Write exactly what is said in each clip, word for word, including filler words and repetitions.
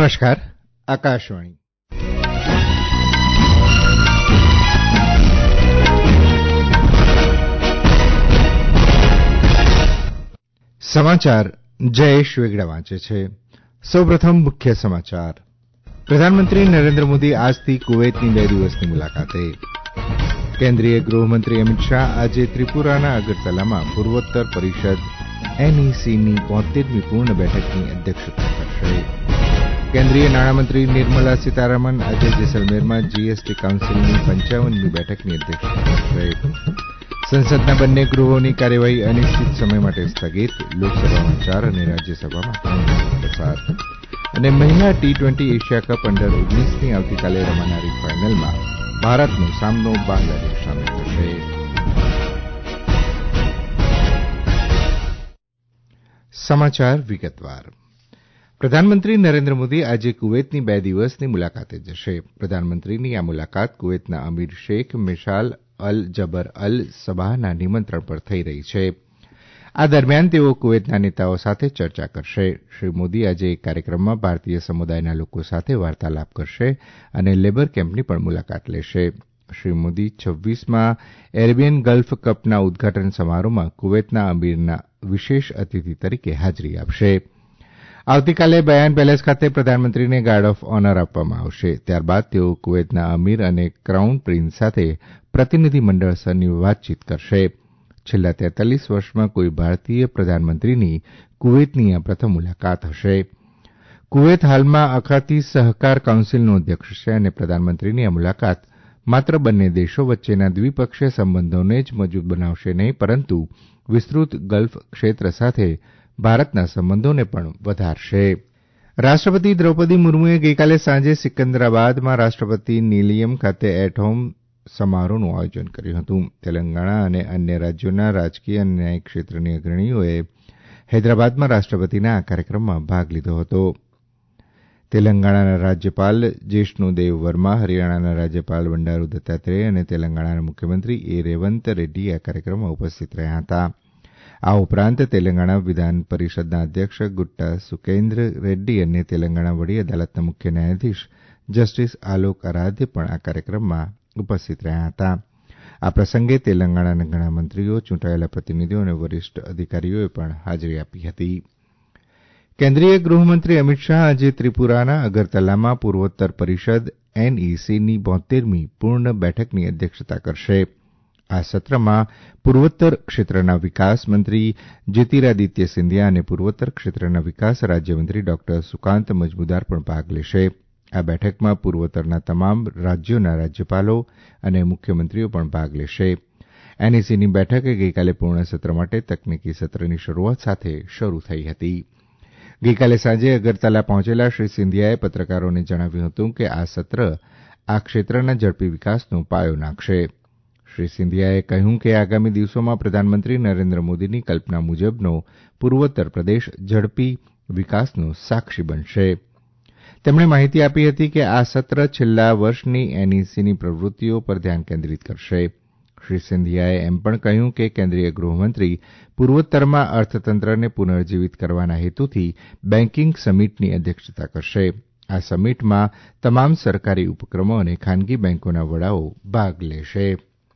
નમસ્કાર, આકાશવાણી. સમાચાર જયેશ વેગડા વાંચે છે. સૌપ્રથમ મુખ્ય સમાચાર. પ્રધાનમંત્રી નરેન્દ્ર મોદી આજથી કુવૈતની બે દિવસની મુલાકાતે. કેન્દ્રીય ગૃહમંત્રી અમિત શાહ આજે ત્રિપુરાના અગરતલામાં પૂર્વોત્તર પરિષદ એનઈસીની બોતેરમી પૂર્ણ બેઠકની અધ્યક્ષતા કરશે. કેન્દ્રીય નાણામંત્રી નિર્મલા સીતારમણ આજે જેસલમેરમાં જીએસટી કાઉન્સિલની પંચાવનમી બેઠકની અધ્યક્ષતા કરશે. સંસદના બંને ગૃહોની કાર્યવાહી અનિશ્ચિત સમય માટે સ્થગિત. લોકસભામાં ચાર અને રાજ્યસભામાં ત્રણ પસાર. અને મહિલા T twenty Asia cup under ઓગણીસની આવતીકાલે રમાનારી ફાઇનલમાં ભારતનો સામનો બાંગ્લાદેશ સામે થશે. સમાચાર વિગતવાર. પ્રધાનમંત્રી નરેન્દ્ર મોદી આજે કુવૈતની બે દિવસની મુલાકાતે જશે. પ્રધાનમંત્રીની આ મુલાકાત કુવૈતના અમીર શેખ મિશાલ અલ જબર અલ સબાહના નિમંત્રણ પર થઈ રહી છે. આ દરમિયાન તેઓ કુવૈતના નેતાઓ સાથે ચર્ચા કરશે. શ્રી મોદી આજે એક કાર્યક્રમમાં ભારતીય સમુદાયના લોકો સાથે વાર્તાલાપ કરશે અને લેબર કેમ્પની પણ મુલાકાત લેશે. શ્રી મોદી છવ્વીસમાં એરેબિયન ગલ્ફ કપના ઉદઘાટન સમારોહમાં કુવૈતના અમીરના વિશેષ અતિથિ તરીકે હાજરી આપશે. આવતીકાલે બયાન પેલેસ ખાતે પ્રધાનમંત્રીને ગાર્ડ ઓફ ઓનર આપવામાં આવશે. ત્યારબાદ તેઓ કુવૈતના અમીર અને ક્રાઉન પ્રિન્સ સાથે પ્રતિનિધિમંડળ સ્તરની વાતચીત કરશે. છેલ્લા તેતાલીસ વર્ષમાં કોઈ ભારતીય પ્રધાનમંત્રીની કુવૈતની આ પ્રથમ મુલાકાત હશે. કુવૈત હાલમાં અખાતી સહકાર કાઉન્સિલનું અધ્યક્ષ છે અને પ્રધાનમંત્રીની આ મુલાકાત માત્ર બંને દેશો વચ્ચેના દ્વિપક્ષીય સંબંધોને જ મજબૂત બનાવશે નહીં, પરંતુ વિસ્તૃત ગલ્ફ ક્ષેત્ર સાથે ભારતના સંબંધોને પણ વધારશે. રાષ્ટ્રપતિ દ્રૌપદી મુર્મુએ ગઈકાલે સાંજે સિકંદરાબાદમાં રાષ્ટ્રપતિ નિલયમ ખાતે એટ હોમ સમારોહનું આયોજન કર્યું હતું. તેલંગાણા અને અન્ય રાજ્યોના રાજકીય અને ન્યાયિક ક્ષેત્રની અગ્રણીઓએ હૈદરાબાદમાં રાષ્ટ્રપતિના આ કાર્યક્રમમાં ભાગ લીધો હતો. તેલંગાણાના રાજ્યપાલ જેષ્ણુદેવ વર્મા, હરિયાણાના રાજ્યપાલ બંડારૂ દત્તાત્રેય અને તેલંગાણાના મુખ્યમંત્રી એ રેવંત રેડ્ડી આ કાર્યક્રમમાં ઉપસ્થિત રહ્યા હતા. આ ઉપરાંત તેલંગાણા વિધાન પરિષદના અધ્યક્ષ ગુટ્ટા સુકેન્દ્ર રેડ્ડી અને તેલંગાણા વડી અદાલતના મુખ્ય ન્યાયાધીશ જસ્ટીસ આલોક આરાધ્ય પણ આ કાર્યક્રમમાં ઉપસ્થિત રહ્યા હતા. આ પ્રસંગે તેલંગાણાના ઘણા મંત્રીઓ, ચૂંટાયેલા પ્રતિનિધિઓ અને વરિષ્ઠ અધિકારીઓએ પણ હાજરી આપી હતી. કેન્દ્રીય ગૃહમંત્રી અમિત શાહ આજે ત્રિપુરાના અગરતલામાં પૂર્વોત્તર પરિષદ એનઈસીની બોતેરમી પૂર્ણ બેઠકની અધ્યક્ષતા કરશે. આ સત્રમાં પૂર્વોત્તર ક્ષેત્રના વિકાસ મંત્રી જ્યોતિરાદિત્ય સિંધિયા અને પૂર્વોત્તર ક્ષેત્રના વિકાસ રાજ્યમંત્રી ડોક્ટર સુકાંત મજમુદાર પણ ભાગ લેશે. આ બેઠકમાં પૂર્વોત્તરના તમામ રાજ્યોના રાજ્યપાલો અને મુખ્યમંત્રીઓ પણ ભાગ લેશે. એનઈસીની બેઠક ગઈકાલે પૂર્ણ સત્ર માટે તકનીકી સત્રની શરૂઆત સાથે શરૂ થઈ હતી. ગઈકાલે સાંજે અગરતલા પહોંચેલા શ્રી સિંધિયાએ પત્રકારોને જણાવ્યું હતું કે આ સત્ર આ ક્ષેત્રના ઝડપી વિકાસનો પાયો નાખશે. શ્રી સિંધિયાએ કહ્યું કે આગામી દિવસોમાં પ્રધાનમંત્રી નરેન્દ્ર મોદીની કલ્પના મુજબનો પૂર્વોત્તર પ્રદેશ ઝડપી વિકાસનો સાક્ષી બનશે. તેમણે માહિતી આપી હતી કે આ સત્ર છેલ્લા વર્ષની એનઈસીની પ્રવૃત્તિઓ પર ધ્યાન કેન્દ્રિત કરશે. શ્રી સિંધિયાએ એમ પણ કહ્યું કે કેન્દ્રીય ગૃહમંત્રી પૂર્વોત્તરમાં અર્થતંત્રને પુનર્જીવિત કરવાના હેતુથી બેન્કિંગ સમિટની અધ્યક્ષતા કરશે. આ સમિટમાં તમામ સરકારી ઉપક્રમો અને ખાનગી બેન્કોના વડાઓ ભાગ લેશે.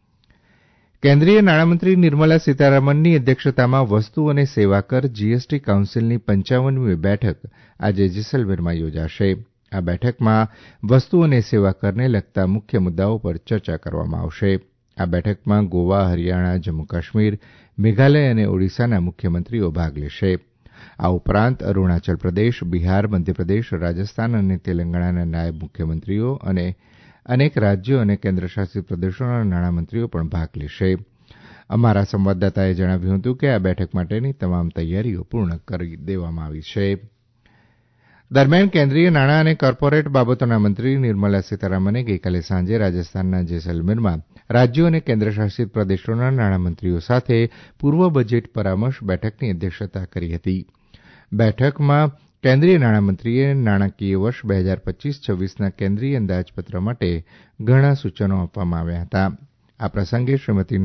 કેન્દ્રીય નાણામંત્રી નિર્મલા સીતારમણની અધ્યક્ષતામાં વસ્તુ અને સેવા કર જીએસટી કાઉન્સિલની પંચાવનમી બેઠક આજે જેસલમેરમાં યોજાશે. આ બેઠકમાં વસ્તુ અને સેવા કરને લગતા મુખ્ય મુદ્દાઓ પર ચર્ચા કરવામાં આવશે. આ બેઠકમાં ગોવા, હરિયાણા, જમ્મુ કાશ્મીર, મેઘાલય અને ઓડિશાના મુખ્યમંત્રીઓ ભાગ લેશે. આ ઉપરાંત અરૂણાચલ પ્રદેશ, બિહાર, મધ્યપ્રદેશ, રાજસ્થાન અને તેલંગાણાના નાયબ મુખ્યમંત્રીઓ અને અનેક રાજ્યો અને કેન્દ્રશાસિત પ્રદેશોના નાણામંત્રીઓ પણ ભાગ લેશે. અમારા સંવાદદાતાએ જણાવ્યું હતું કે આ બેઠક માટેની તમામ તૈયારીઓ પૂર્ણ કરી દેવામાં આવી છે. દરમિયાન કેન્દ્રીય નાણાં અને કોર્પોરેટ બાબતોના મંત્રી નિર્મલા સીતારમણે ગઈકાલે સાંજે રાજસ્થાનના જેસલમેરમાં રાજ્યો અને કેન્દ્રશાસિત પ્રદેશોના નાણામંત્રીઓ સાથે પૂર્વ બજેટ પરામર્શ બેઠકની અધ્યક્ષતા કરી હતી. બેઠકમાં કેન્દ્રીય નાણામંત્રીએ નાણાકીય વર્ષ બે હજાર પચીસ છવ્વીસના કેન્દ્રીય અંદાજપત્ર માટે ઘણા સૂચનો આપવામાં આવ્યા હતા. આ પ્રસંગે શ્રીમતી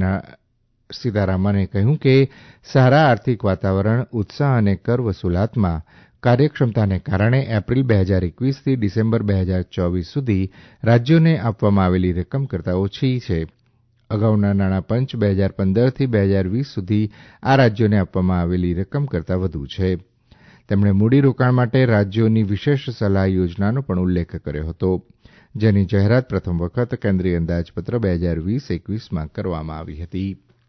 સીતારમણે કહ્યું કે સારા આર્થિક વાતાવરણ, ઉત્સાહ અને કર વસૂલાતમાં કાર્યક્ષમતાને કારણે એપ્રિલ બે હજાર એકવીસથી ડિસેમ્બર બે હજાર ચોવીસ સુધી રાજ્યોને આપવામાં આવેલી રકમ કરતાં ઓછી છે. અગાઉના નાણાં પંચ બે હજાર પંદરથી બે હજાર વીસ સુધી આ રાજ્યોને આપવામાં આવેલી રકમ કરતાં વધુ છે. તેમણે મૂડીરોકાણ માટે રાજ્યોની વિશેષ સલાહ યોજનાનો પણ ઉલ્લેખ કર્યો હતો, જેની જાહેરાત પ્રથમ વખત કેન્દ્રીય અંદાજપત્ર બે હજાર વીસ એકવીસમાં કરવામાં આવી હતી.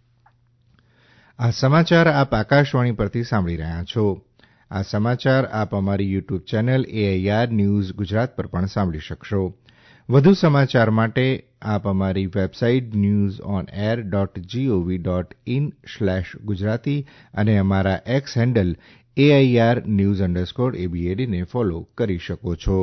આ સમાચાર આપ આકાશવાણી પરથી સાંભળી રહ્યા છો. આ સમાચાર આપ અમારી YouTube channel AIR news Gujarat પર પણ સાંભળી શકશો. વધુ સમાચાર માટે આપ અમારી website news on air dot G O V dot in slash Gujarati અને અમારા X handle AIR news underscore એબીએડીને ફોલો કરી શકો છો.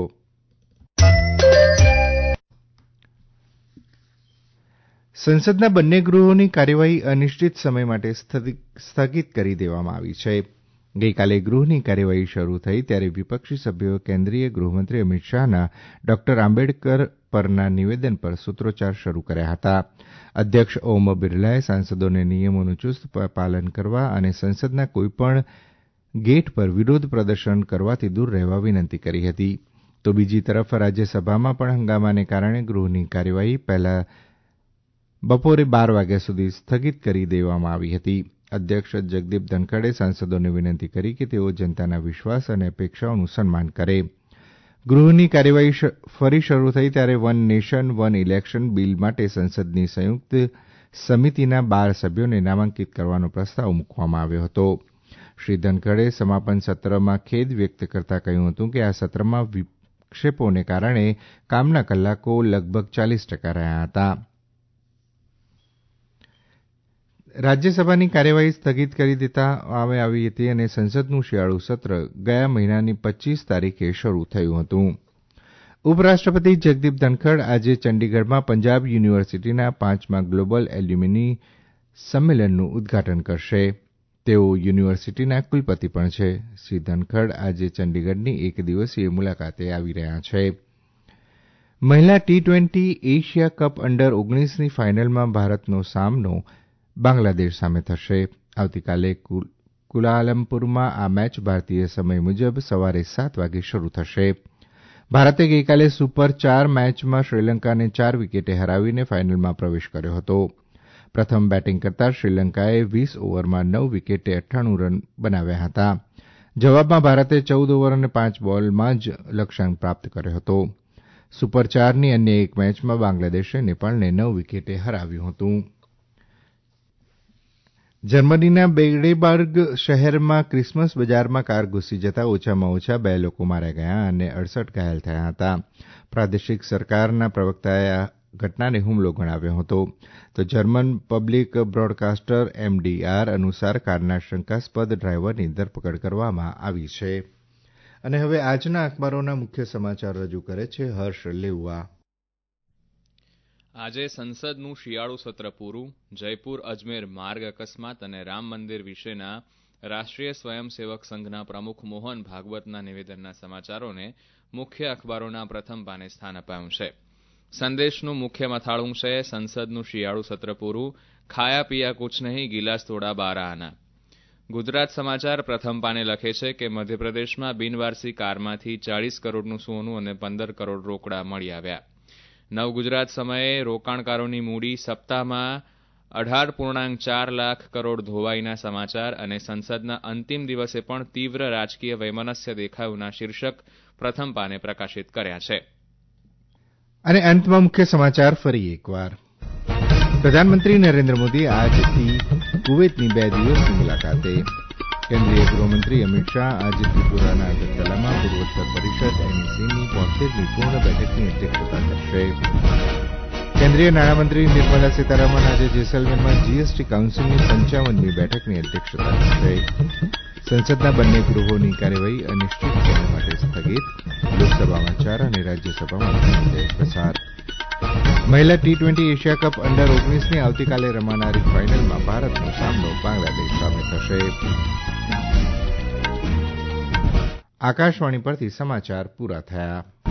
સંસદના બંને ગૃહોની કાર્યવાહી અનિશ્ચિત સમય માટે સ્થગિત કરી દેવામાં આવી છે. ગઈકાલે ગૃહની કાર્યવાહી શરૂ થઈ ત્યારે વિપક્ષી સભ્યોએ કેન્દ્રીય ગૃહમંત્રી અમિત શાહના ડોક્ટર આંબેડકર પરના નિવેદન પર સૂત્રોચ્ચાર શરૂ કર્યા હતા. અધ્યક્ષ ઓમ બિરલાએ સાંસદોને નિયમોનું ચુસ્ત પાલન કરવા અને સંસદના કોઈપણ ગેટ પર વિરોધ પ્રદર્શન કરવાથી દૂર રહેવા વિનંતી કરી હતી. તો બીજી તરફ રાજ્યસભામાં પણ હંગામાને કારણે ગૃહની કાર્યવાહી પહેલા બપોરે બાર વાગ્યા સુધી સ્થગિત કરી દેવામાં આવી હતી. અધ્યક્ષ જગદીપ ધનખડે સાંસદોને વિનંતી કરી કે તેઓ જનતાના વિશ્વાસ અને અપેક્ષાઓનું સન્માન કરે. ગૃહની કાર્યવાહી ફરી શરૂ થઈ ત્યારે one nation one election bill માટે સંસદની સંયુક્ત સમિતિના બાર સભ્યોને નામાંકિત કરવાનો પ્રસ્તાવ મૂકવામાં આવ્યો હતો. શ્રી ધનખડે સમાપન સત્રમાં ખેદ વ્યક્ત કરતા કહ્યું હતું કે આ સત્રમાં વિક્ષેપોને કારણે કામના કલાકો લગભગ ચાલીસ ટકા રહ્યા હતા. રાજ્યસભાની કાર્યવાહી સ્થગિત કરી દેવામાં આવી હતી અને સંસદનું શિયાળુ સત્ર ગયા મહિનાની પચ્ચીસ તારીખે શરૂ થયું હતું. ઉપરાષ્ટ્રપતિ જગદીપ ધનખડ આજે ચંડીગઢમાં પંજાબ યુનિવર્સિટીના પાંચમા ગ્લોબલ એલ્યુમિની સંમેલનનું ઉદઘાટન કરશે. તેઓ યુનિવર્સિટીના કુલપતિ પણ છે. શ્રી ધનખડ આજે ચંડીગઢની એક દિવસીય મુલાકાતે આવી રહ્યા છે. મહિલા T twenty Asia cup under ઓગણીસની ફાઇનલમાં ભારતનો સામનો બાંગ્લાદેશ સામે થશે. આવતીકાલે કુલાલમપુરમાં આ મેચ ભારતીય સમય મુજબ સવારે સાત વાગે શરૂ થશે. ભારતે ગઈકાલે સુપર ચાર મેચમાં શ્રીલંકાને ચાર વિકેટે હરાવીને ફાઇનલમાં પ્રવેશ કર્યો હતો. પ્રથમ બેટિંગ કરતાં શ્રીલંકાએ વીસ ઓવરમાં નવ વિકેટે અઠ્ઠાણું રન બનાવ્યા હતા. જવાબમાં ભારતે ચૌદ ઓવર અને પાંચ બોલમાં જ લક્ષ્યાંક પ્રાપ્ત કર્યો હતો. સુપર ચારની અન્ય એક મેચમાં બાંગ્લાદેશે નેપાળને નવ વિકેટે હરાવ્યું હતું. જર્મનીના બેડેબર્ગ શહેરમાં ક્રિસમસ બજારમાં કાર ઘૂસી જતાં ઓછામાં ઓછા બે લોકો માર્યા ગયા અને અડસઠ ઘાયલ થયા હતા. પ્રાદેશિક સરકારના પ્રવક્તાએ આ ઘટનાને હુમલો ગણાવ્યો હતો. તો જર્મન પબ્લિક બ્રોડકાસ્ટર એમડીઆર અનુસાર કારના શંકાસ્પદ ડ્રાઈવરની ધરપકડ કરવામાં આવી છે. અને હવે આજના અખબારોના મુખ્ય સમાચાર રજૂ કરે છે હર્ષ લેઉવા. આજે સંસદનું શિયાળુ સત્ર પૂરું. જયપુર અજમેર માર્ગ અકસ્માત અને રામ મંદિર વિશેના રાષ્ટ્રીય સ્વયંસેવક સંઘના પ્રમુખ મોહન ભાગવતના નિવેદનના સમાચારોને મુખ્ય અખબારોના પ્રથમ પાને સ્થાન અપાયું છે. સંદેશનું મુખ્ય મથાળું છે સંસદનું શિયાળુ સત્ર પૂરું, ખાયા પિયા કુછ નહીં, ગિલાસ તોડા બારા આના. ગુજરાત સમાચાર પ્રથમ પાને લખે છે કે મધ્યપ્રદેશમાં બિનવારસી કારમાંથી ચાલીસ કરોડનું સોનું અને પંદર કરોડ રોકડા મળી આવ્યા. નવ ગુજરાત સમયે રોકાણકારોની મૂડી સપ્તાહમાં અઢાર પૂર્ણાંક ચાર લાખ કરોડ ધોવાઈના સમાચાર અને સંસદના અંતિમ દિવસે પણ તીવ્ર રાજકીય વૈમનસ્ય દેખાયુંના શીર્ષક પ્રથમ પાને પ્રકાશિત કર્યા છે. અને અંતમાં મુખ્ય સમાચાર ફરી એકવાર. પ્રધાનમંત્રી નરેન્દ્ર મોદી આજથી કુવૈતની બે દિવસની મુલાકાતે. કેન્દ્રીય ગૃહમંત્રી અમિત શાહ આજે ત્રિપુરાના અગરતલામાં પૂર્વોત્તર પરિષદ એનઈસીની બોતેરમી પૂર્ણ બેઠકની અધ્યક્ષતા કરશે. કેન્દ્રીય નાણામંત્રી નિર્મલા સીતારમણ આજે જેસલમેરમાં જીએસટી કાઉન્સિલની પંચાવનમી બેઠકની અધ્યક્ષતા કરશે. સંસદના બંને ગૃહોની કાર્યવાહી અનિશ્ચિત સમય માટે સ્થગિત. લોકસભામાં ચાર અને રાજ્યસભામાં ત્રણ વિધેયક પસાર. મહિલા T twenty Asia cup under ઓગણીસની આવતીકાલે રમાનારી ફાઇનલમાં ભારતનો સામનો બાંગ્લાદેશ સામે થશે. આકાશવાણી પરથી સમાચાર પૂરા થયા.